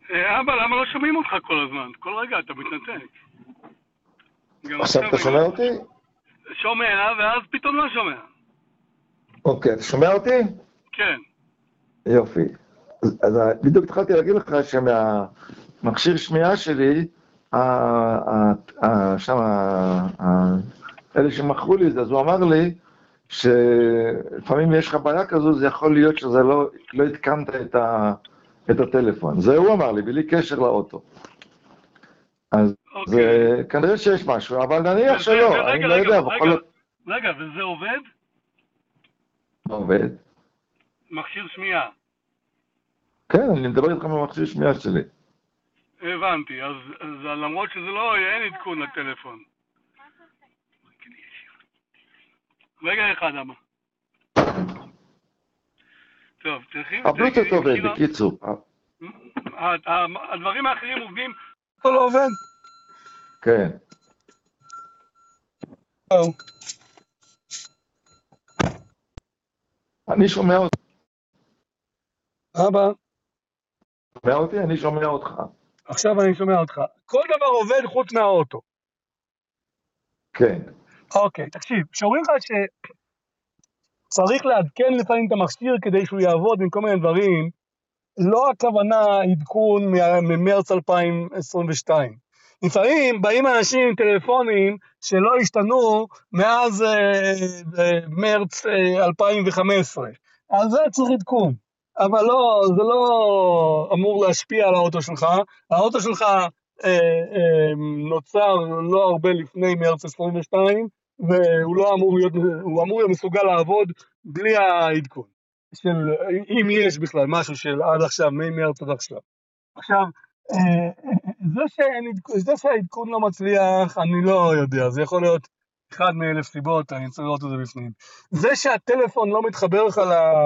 אבא, למה לא שומעים אותך כל הזמן? כל רגע אתה מתנתק. גם עכשיו עכשיו אתה שומע אותי? שומע, ואז פתאום לא שומע. אוקיי, אתה שומע אותי? כן. יופי. אז בדיוק התחלתי להגיד לך שמהמכשיר שמיעה שלי, שם, אלה שמכרו לי את זה, אז הוא אמר לי שלפעמים יש לך בעיה כזו, זה יכול להיות שזה לא התקנת את הטלפון. זה הוא אמר לי, בלי קשר לאוטו. אז אוקיי. כנראה שיש משהו, אבל נניח שלא, אני רגע, לא רגע, יודע, רגע. בכל זאת רגע, וזה עובד? לא עובד. מכשיר שמיעה. כן, אני מדבר איתך מהמכשיר שמיעה שלי. הבנתי, אז למרות שזה לא, אין עדכון לטלפון. רגע אחד, אבא. טוב, הבלוטות עובד, בקיצור. הדברים האחרים עובדים. הכל לא עובד? כן. אני שומע אותך. אבא, שומע אותי? אני שומע אותך. עכשיו אני שומע אותך. כל דבר עובד חוץ מהאוטו. כן. אוקיי, תקשיב, כשאומרים לך שצריך לעדכן לפעמים את המכשיר כדי שהוא יעבוד עם כל מיני דברים, לא הכוונה עדכון ממרץ 2022. לפעמים באים אנשים עם טלפונים שלא השתנו מאז מרץ 2015. אז זה צריך עדכון. אבל לא, זה לא אמור להשפיע על האוטו שלך. האוטו שלך נוצר לא הרבה לפני מרץ 22, והוא לא אמור להיות, הוא אמור להיות מסוגל לעבוד בלי העדכון. של, אם יש בכלל משהו של עד עכשיו, ממרץ עד עכשיו. עכשיו, זה שהעדכון לא מצליח, אני לא יודע, זה יכול להיות אחד מאלף סיבות, אני צריך לראות את זה בפנים. זה שהטלפון לא מתחבר לך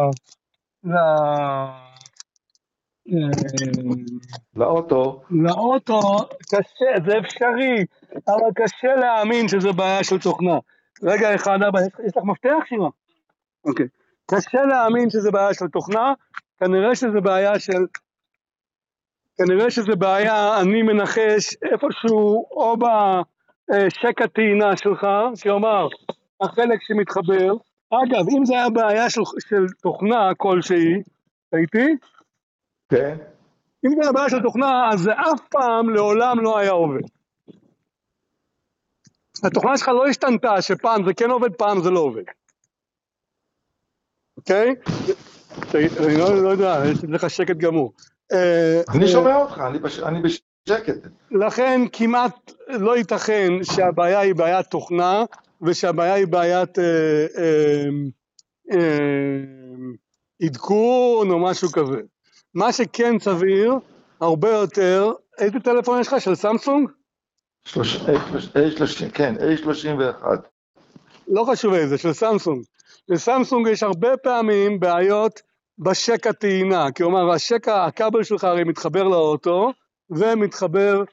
לאוטו, קשה, זה אפשרי, אבל קשה להאמין שזה בעיה של תוכנה. רגע אחד, אבא, יש לך מפתח, שירה? אוקיי. קשה להאמין שזה בעיה של תוכנה, כנראה שזה בעיה, אני מנחש איפשהו או בשק הטעינה שלך, שאומר, החלק שמתחבר. אגב, אם זה היה בעיה של תוכנה כלשהי, הייתי? כן. אם זה היה בעיה של תוכנה, אז זה אף פעם לעולם לא היה עובד. התוכנה שלך לא השתנתה, שפעם זה כן עובד, פעם זה לא עובד. אוקיי? אני לא יודע, יש לך שקט גמור. אני שומע אותך, אני בשקט. לכן כמעט לא ייתכן שהבעיה היא בעיית תוכנה, ושהבעיה היא בעיית עדכון או משהו כזה. מה שכן סביר, הרבה יותר, איזה טלפון יש לך? של סמסונג? כן, A31. לא חשוב איזה, של סמסונג. לסמסונג יש הרבה פעמים בעיות בשק הטעינה, כלומר הכבל שלך הרי מתחבר לאוטו, ומתחבר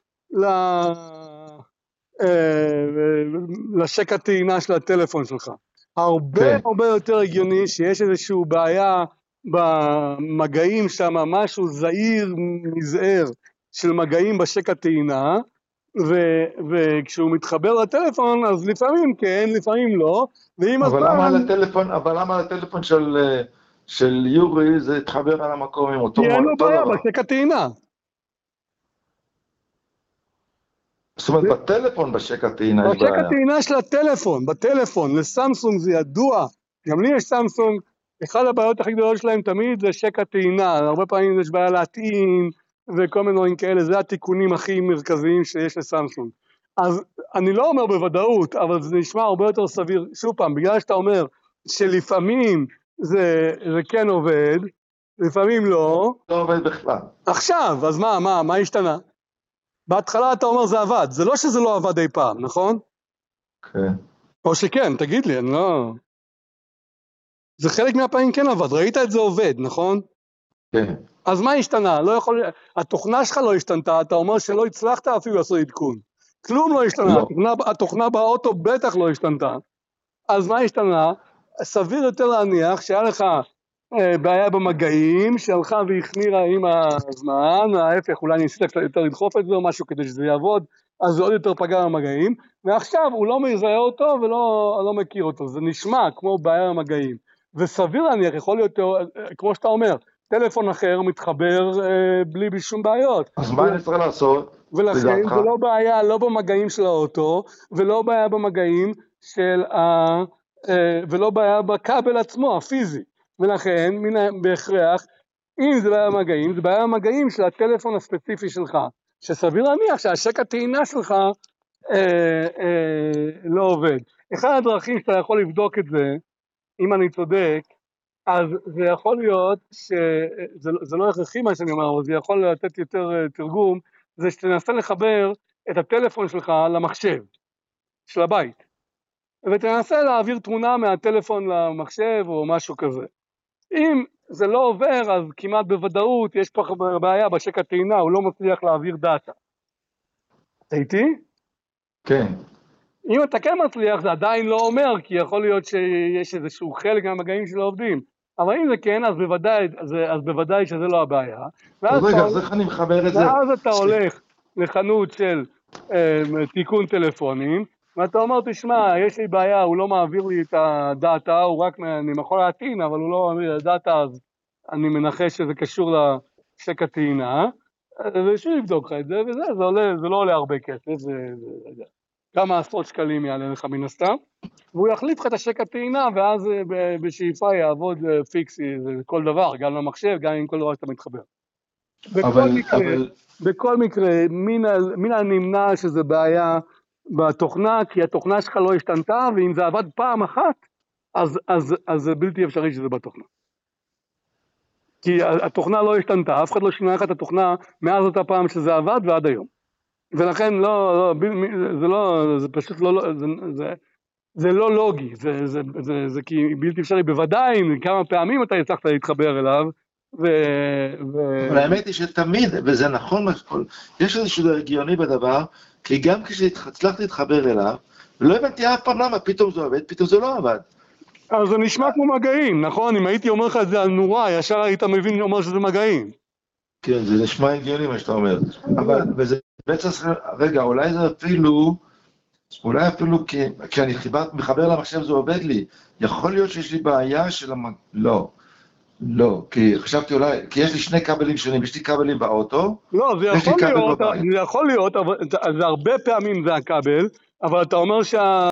לשק הטעינה של הטלפון שלך. הרבה יותר הגיוני שיש איזושהי בעיה במגעים שם, משהו זהיר מזער של מגעים בשק הטעינה, וכשהוא מתחבר לטלפון אז לפעמים כן, לפעמים לא, ואם אבל למה על הטלפון של יורי זה התחבר על המקום עם אותו כי אין לו בעיה דבר? בשק הטעינה. זאת אומרת, בטלפון בשק הטעינה יש בעיה. בשק הטעינה של הטלפון, בטלפון, לסמסונג זה ידוע, גם לי יש סמסונג, אחד הבעיות הכי גדולות שלהם תמיד זה שק הטעינה, הרבה פעמים יש בעיה להטעין וכל מיני דברים כאלה, זה התיקונים הכי מרכזיים שיש לסמסונג. אז אני לא אומר בוודאות, אבל זה נשמע הרבה יותר סביר, שוב פעם, בגלל שאתה אומר שלפעמים זה כן עובד, לפעמים לא. לא עובד בכלל. עכשיו, אז מה השתנה? בהתחלה אתה אומר זה עבד, זה לא שזה לא עבד אי פעם, נכון? כן. או שכן, תגיד לי, אני לא... זה חלק מהפעמים כן עבד, ראית את זה עובד, נכון? כן. אז מה השתנה? לא יכול... התוכנה שלך לא השתנתה, אתה אומר שלא הצלחת אפילו לעשות עדכון. כלום לא השתנה, לא. התוכנה באוטו בטח לא השתנתה. אז מה השתנה? סביר יותר להניח שהיה לך בעיה במגעים, שהלכה והחמירה עם הזמן, ההפך, אולי ניסית קצת יותר לדחוף את זה או משהו כדי שזה יעבוד, אז זה עוד יותר פגע במגעים, ועכשיו הוא לא מזהה אותו ולא לא מכיר אותו, זה נשמע כמו בעיה במגעים, וסביר להניח, יכול להיות, כמו שאתה אומר, טלפון אחר מתחבר בלי שום בעיות. אז מה אני צריך לעשות? ולכן לדעתך? זה לא בעיה, לא במגעים של האוטו, ולא בעיה במגעים של ולא בעיה בכבל עצמו, הפיזי. ולכן, בהכרח, אם זה בעיה במגעים, זה בעיה במגעים של הטלפון הספציפי שלך, שסביר להניח שהשק הטעינה שלך לא עובד. אחד הדרכים שאתה יכול לבדוק את זה, אם אני צודק, אז זה יכול להיות, זה לא הכרחי מה שאני אומר, אבל זה יכול לתת יותר תרגום, זה שתנסה לחבר את הטלפון שלך למחשב של הבית, ותנסה להעביר תמונה מהטלפון למחשב או משהו כזה. אם זה לא עובר, אז כמעט בוודאות יש פה בעיה בשק הטעינה, הוא לא מצליח להעביר דאטה. אתה איתי? כן. אם אתה כן מצליח, זה עדיין לא אומר, כי יכול להיות שיש איזשהו חלק מהמגעים שלא עובדים. אבל אם זה כן, אז בוודאי שזה לא הבעיה. אז רגע, אז איך אני מחבר את זה? ואז אתה הולך לחנות של תיקון טלפונים, ואתה אומר, תשמע, יש לי בעיה, הוא לא מעביר לי את הדאטה, אני יכול להטעין, אבל הוא לא מעביר לי את הדאטה, אז אני מנחש שזה קשור לשק הטעינה, ושוב יבדוק לך את זה, זה לא עולה הרבה כסף, כמה עשרות שקלים יעלה לך מן הסתם, והוא יחליף לך את השק הטעינה, ואז בשאיפה יעבוד פיקסי, כל דבר, גם למחשב, גם עם כל דבר שאתה מתחבר. בכל מקרה, מן הנמנע שזה בעיה בתוכנה, כי התוכנה שלך לא השתנתה, ואם זה עבד פעם אחת, אז זה בלתי אפשרי שזה בתוכנה. כי התוכנה לא השתנתה, אף אחד לא שינה לך את התוכנה מאז אותה פעם שזה עבד ועד היום. ולכן זה פשוט לא, זה לא לוגי, זה כי בלתי אפשרי, בוודאי, כמה פעמים אתה הצלחת להתחבר אליו, אבל האמת היא שתמיד, וזה נכון, יש איזשהו הגיוני בדבר, כי גם כשהצלחתי להתחבר אליו, לא הבנתי אף פעם למה, פתאום זה עובד, פתאום זה לא עבד. אז זה נשמע כמו מגעים, נכון? אם הייתי אומר לך את זה על נורה, ישר היית מבין אומר שזה מגעים. כן, זה נשמע הגיוני מה שאתה אומר. אבל, וזה בעצם, רגע, אולי אפילו כשאני מחבר למחשב זה עובד לי. יכול להיות שיש לי בעיה של לא, כי חשבתי אולי, כי יש לי שני כבלים שונים, יש לי כבלים באוטו, לא, זה יכול להיות, אבל זה הרבה פעמים זה הכבל, אבל אתה אומר